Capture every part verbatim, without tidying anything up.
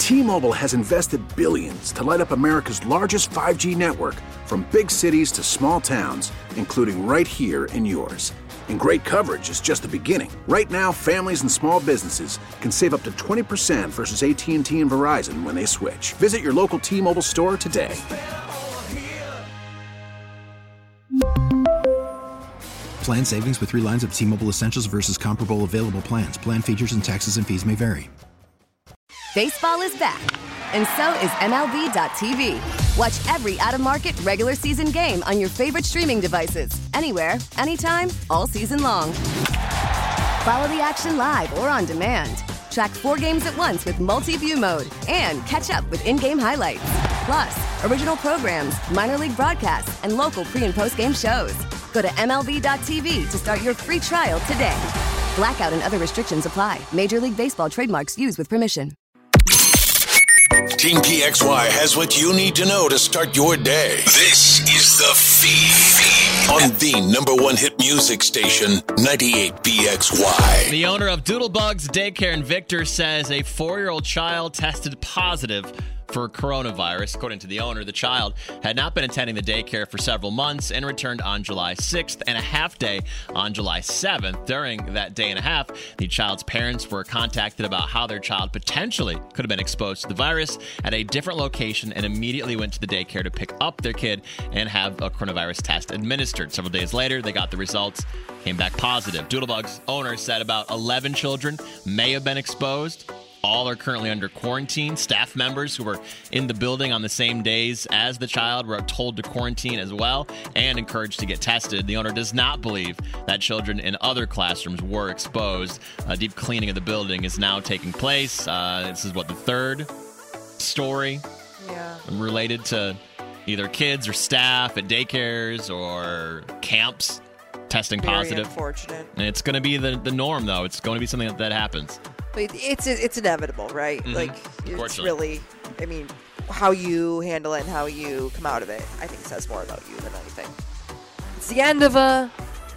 T-Mobile has invested billions to light up America's largest five G network, from big cities to small towns, including right here in yours. And great coverage is just the beginning. Right now, families and small businesses can save up to twenty percent versus A T and T and Verizon when they switch. Visit your local T-Mobile store today. Plan savings with three lines of T-Mobile Essentials versus comparable available plans. Plan features and taxes and fees may vary. Baseball is back, and so is M L B dot T V. Watch every out-of-market regular season game on your favorite streaming devices, anywhere, anytime, all season long. Follow the action live or on demand. Track four games at once with multi-view mode and catch up with in-game highlights. Plus, original programs, minor league broadcasts, and local pre- and post-game shows. Go to M L B dot T V to start your free trial today. Blackout and other restrictions apply. Major League Baseball trademarks used with permission. Team P X Y has what you need to know to start your day. This is The Feed on the number one hit music station, ninety-eight P X Y. The owner of Doodlebugs Daycare in Victor says a four-year-old child tested positive for coronavirus. According to the owner, the child had not been attending the daycare for several months and returned on July sixth and a half day on July seventh. During that day and a half, the child's parents were contacted about how their child potentially could have been exposed to the virus at a different location and immediately went to the daycare to pick up their kid and have a coronavirus test administered. Several days later, they got the results, came back positive. Doodlebugs owner said about eleven children may have been exposed. All are currently under quarantine. Staff members who were in the building on the same days as the child were told to quarantine as well and encouraged to get tested. The owner does not believe that children in other classrooms were exposed. A deep cleaning of the building is now taking place. Uh, this is what, the third story yeah. related to either kids or staff at daycares or camps testing Very positive. Unfortunate. And it's going to be the, the norm, though. It's going to be something that, that happens. But it's it's inevitable, right? Mm-hmm. Like, it's really, I mean, how you handle it and how you come out of it, I think says more about you than anything. It's the end of a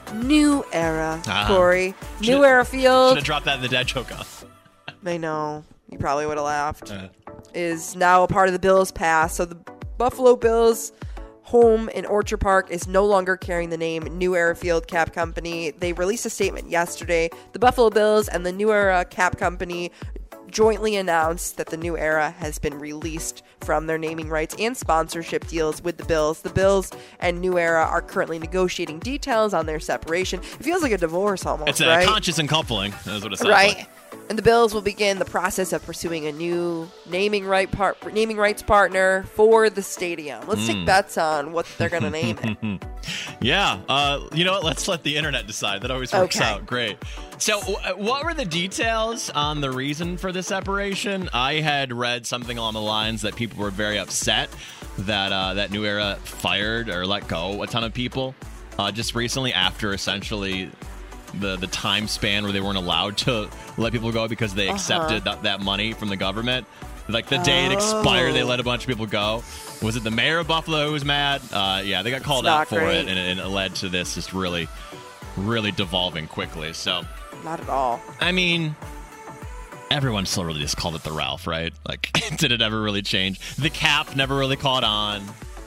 new era, uh-huh. Corey. New should've, era field. Should have dropped that in the dad joke off. I know. You probably would have laughed. Uh. Is now a part of the Bills' past. So the Buffalo Bills' home in Orchard Park is no longer carrying the name New Era Field Cap Company. They released a statement yesterday. The Buffalo Bills and the New Era Cap Company jointly announced that the New Era has been released from their naming rights and sponsorship deals with the Bills. The Bills and New Era are currently negotiating details on their separation. It feels like a divorce almost, it's a right? conscious uncoupling, is what it sounds right. like. And the Bills will begin the process of pursuing a new naming right par- naming rights partner for the stadium. Let's mm. take bets on what they're going to name it. Yeah. Uh, you know what? Let's let the internet decide. That always works okay. out great. So w- what were the details on the reason for the separation? I had read something along the lines that people were very upset that uh, that New Era fired or let go a ton of people uh, just recently after essentially the the time span where they weren't allowed to let people go because they accepted uh-huh. that, that money from the government. Like the day oh. it expired, they let a bunch of people go. Was it the mayor of Buffalo who was mad? Uh, yeah, they got called out for great. it, and, and it led to this just really, really devolving quickly. So, not at all. I mean, everyone still really just called it the Ralph, right? Like, did it ever really change? The Cap never really caught on.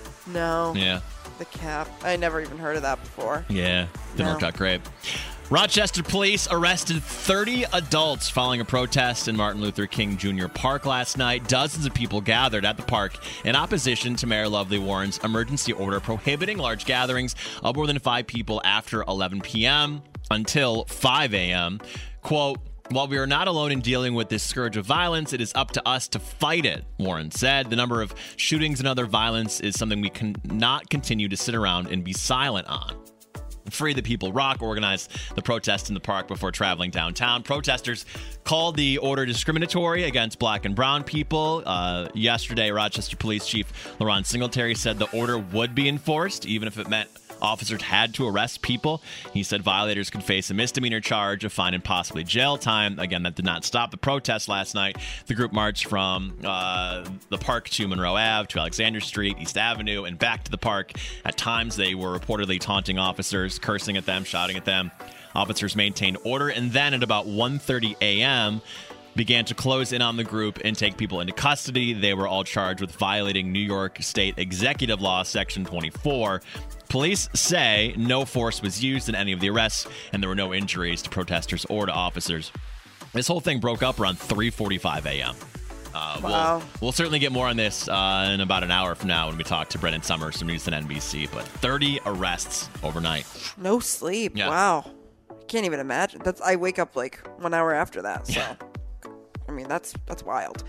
No. Yeah. The Cap. I never even heard of that before. Yeah, didn't no. work out great. Rochester police arrested thirty adults following a protest in Martin Luther King Junior Park last night. Dozens of people gathered at the park in opposition to Mayor Lovely Warren's emergency order prohibiting large gatherings of more than five people after eleven p.m. until five a.m. Quote, "While we are not alone in dealing with this scourge of violence, it is up to us to fight it," Warren said. "The number of shootings and other violence is something we cannot continue to sit around and be silent on." Free the People Rock organized the protest in the park before traveling downtown. Protesters called the order discriminatory against black and brown people. Uh, yesterday, Rochester Police Chief LaRon Singletary said the order would be enforced, even if it meant officers had to arrest people. He said violators could face a misdemeanor charge, a fine, and possibly jail time. Again, that did not stop the protest last night. The group marched from uh, the park to Monroe Avenue, to Alexander Street, East Avenue, and back to the park. At times, they were reportedly taunting officers, cursing at them, shouting at them. Officers maintained order, and then at about one thirty a.m., began to close in on the group and take people into custody. They were all charged with violating New York State Executive Law, Section twenty-four. Police say no force was used in any of the arrests, and there were no injuries to protesters or to officers. This whole thing broke up around three forty-five a.m. Uh, wow. We'll, we'll certainly get more on this uh, in about an hour from now when we talk to Brendan Summers from News and N B C. But thirty arrests overnight. No sleep. Yeah. Wow. I can't even imagine. That's I wake up like one hour after that. So, Yeah. I mean, that's that's wild.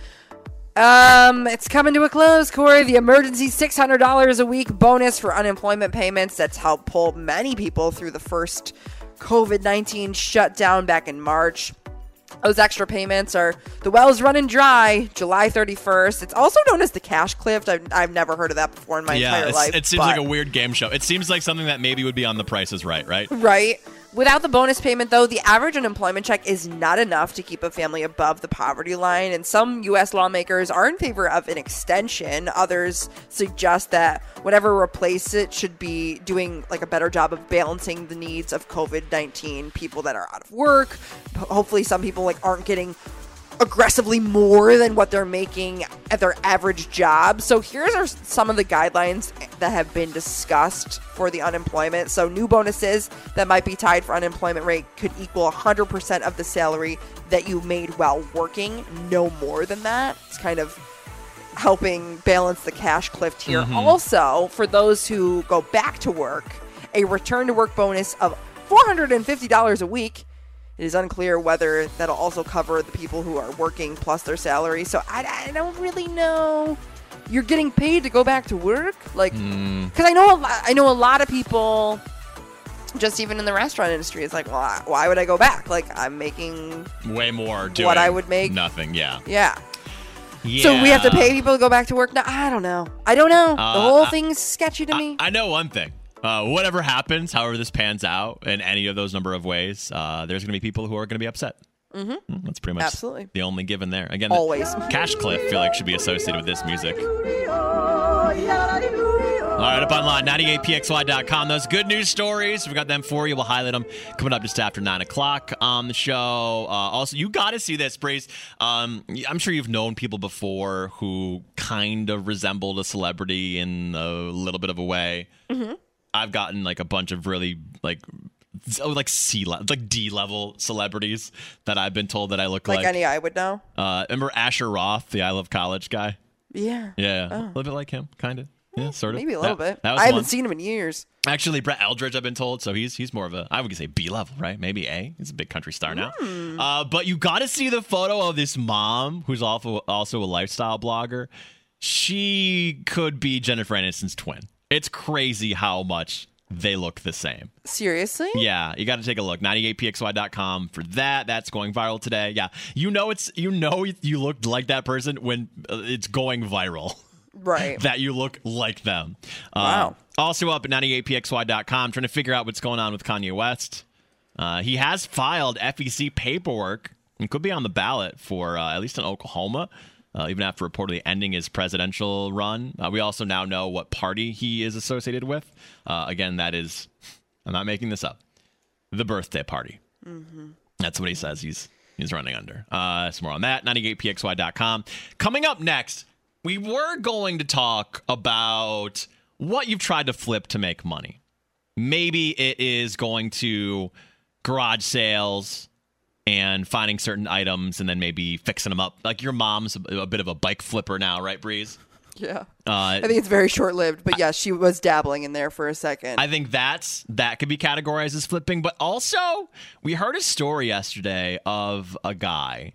Um, it's coming to a close, Corey. The emergency six hundred dollars a week bonus for unemployment payments that's helped pull many people through the first covid nineteen shutdown back in March. Those extra payments are the well's running dry July thirty-first. It's also known as the cash cliff. I've, I've never heard of that before in my yeah, entire life. It seems but- like a weird game show. It seems like something that maybe would be on The Price is Right, right? Right. Without the bonus payment, though, the average unemployment check is not enough to keep a family above the poverty line, and some U S lawmakers are in favor of an extension. Others suggest that whatever replaces it should be doing like a better job of balancing the needs of covid nineteen people that are out of work. Hopefully some people like aren't getting aggressively more than what they're making at their average job. So here's are some of the guidelines that have been discussed for the unemployment. So new bonuses that might be tied for unemployment rate could equal one hundred percent of the salary that you made while working, no more than that. It's kind of helping balance the cash cliff here. Mm-hmm. Also, for those who go back to work, a return to work bonus of four hundred fifty dollars a week. It is unclear whether that'll also cover the people who are working plus their salary. So I, I don't really know. You're getting paid to go back to work, like, because mm. I know a lot, I know a lot of people, just even in the restaurant industry, it's like, well, why would I go back? Like, I'm making way more doing what I would make. Nothing. Yeah. Yeah. Yeah. So we have to pay people to go back to work now. I don't know. I don't know. Uh, the whole I, thing's sketchy to I, me. I know one thing. Uh, whatever happens, however this pans out in any of those number of ways, uh, there's going to be people who are going to be upset. Mm-hmm. That's pretty much Absolutely. the only given there. Again, always. The cash cliff, I feel like, should be associated with this music. All right, up online, ninety-eight P X Y dot com. Those good news stories, we've got them for you. We'll highlight them coming up just after nine o'clock on the show. Uh, also, you got to see this, Breeze. Um, I'm sure you've known people before who kind of resembled a celebrity in a little bit of a way. Mm-hmm. I've gotten like a bunch of really like oh, like C level, like D level celebrities that I've been told that I look like. Like any I would know. Uh, remember Asher Roth, the I Love College guy? Yeah. Yeah, oh. a little bit like him, kind of. Yeah, sort of. Maybe a little that, bit. That was I haven't one. seen him in years. Actually, Brett Eldridge, I've been told, so he's he's more of a, I would say B level, right? Maybe A. He's a big country star now. Mm. Uh, but you got to see the photo of this mom, who's also also a lifestyle blogger. She could be Jennifer Aniston's twin. It's crazy how much they look the same. Seriously? Yeah, you got to take a look. ninety-eight P X Y dot com for that. That's going viral today. Yeah, you know it's you know you looked like that person when it's going viral. Right. That you look like them. Wow. Uh, also up at ninety-eight P X Y dot com, trying to figure out what's going on with Kanye West. Uh, he has filed F E C paperwork and could be on the ballot for uh, at least in Oklahoma. Uh, even after reportedly ending his presidential run. Uh, we also now know what party he is associated with. Uh, again, that is, I'm not making this up, the birthday party. Mm-hmm. That's what he says he's he's running under. Uh, some more on that, ninety-eight P X Y dot com. Coming up next, we were going to talk about what you've tried to flip to make money. Maybe it is going to garage sales and finding certain items and then maybe fixing them up. Like your mom's a, a bit of a bike flipper now, right, Breeze? Yeah. Uh, I think it's very short-lived, but yes, she was dabbling in there for a second. I think that's that could be categorized as flipping. But also, we heard a story yesterday of a guy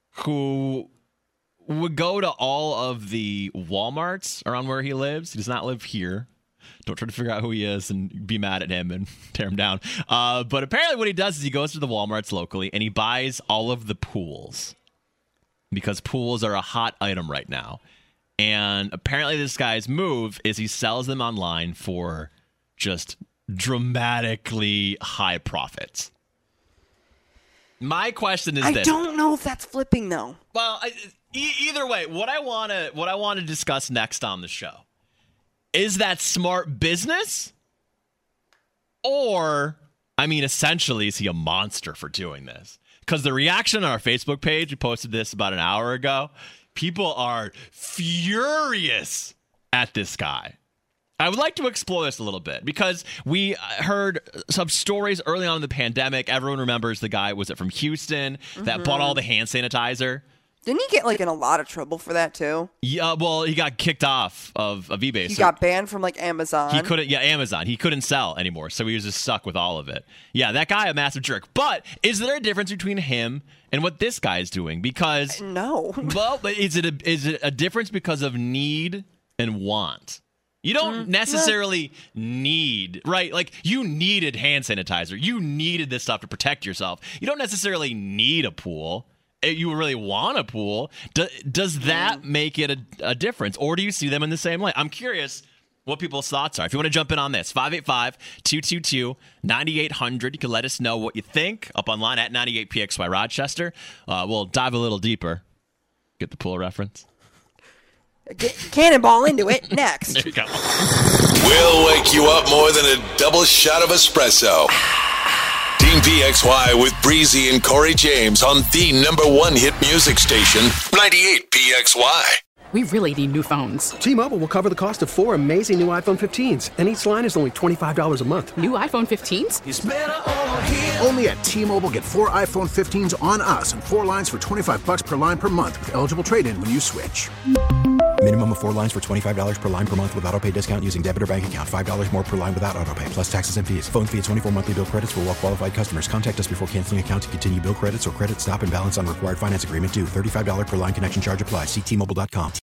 who would go to all of the Walmarts around where he lives. He does not live here. Don't try to figure out who he is and be mad at him and tear him down. Uh, but apparently what he does is he goes to the Walmarts locally and he buys all of the pools because pools are a hot item right now. And apparently this guy's move is he sells them online for just dramatically high profits. My question is I this. I don't know if that's flipping, though. Well, I, e- either way, what I want to what I want to discuss next on the show, is that smart business? Or, I mean, essentially, is he a monster for doing this? because the reaction on our Facebook page, we posted this about an hour ago, people are furious at this guy. I would like to explore this a little bit because we heard some stories early on in the pandemic. Everyone remembers the guy, was it from Houston, that mm-hmm. bought all the hand sanitizer? Didn't he get like in a lot of trouble for that too? Yeah, well, he got kicked off of, of eBay. He so got banned from like Amazon. He couldn't, yeah, Amazon. He couldn't sell anymore, so he was just stuck with all of it. Yeah, that guy, a massive jerk. But is there a difference between him and what this guy is doing? Because no. Well, but is it a, is it a difference because of need and want? You don't necessarily need, right? Like, you needed hand sanitizer. You needed this stuff to protect yourself. You don't necessarily need a pool. You really want a pool. Do, does that make it a, a difference? Or do you see them in the same light? I'm curious what people's thoughts are. If you want to jump in on this, five eight five, two two two, nine eight hundred. You can let us know what you think up online at ninety-eight P X Y Rochester. Uh, we'll dive a little deeper. Get the pool reference. Get cannonball into it next. There you go. We'll wake you up more than a double shot of espresso. Team P X Y with Breezy and Corey James on the number one hit music station, ninety-eight P X Y. We really need new phones. T-Mobile will cover the cost of four amazing new iPhone fifteens, and each line is only twenty-five dollars a month. New iPhone fifteens? It's better over here. Only at T-Mobile, get four iPhone fifteens on us and four lines for twenty-five dollars per line per month with eligible trade-in when you switch. Minimum of four lines for twenty-five dollars per line per month with autopay discount using debit or bank account. five dollars more per line without autopay, plus taxes and fees. Phone fee at twenty-four monthly bill credits for well-qualified customers. Contact us before canceling account to continue bill credits or credit stop and balance on required finance agreement due. thirty-five dollars per line connection charge applies. See T Mobile dot com.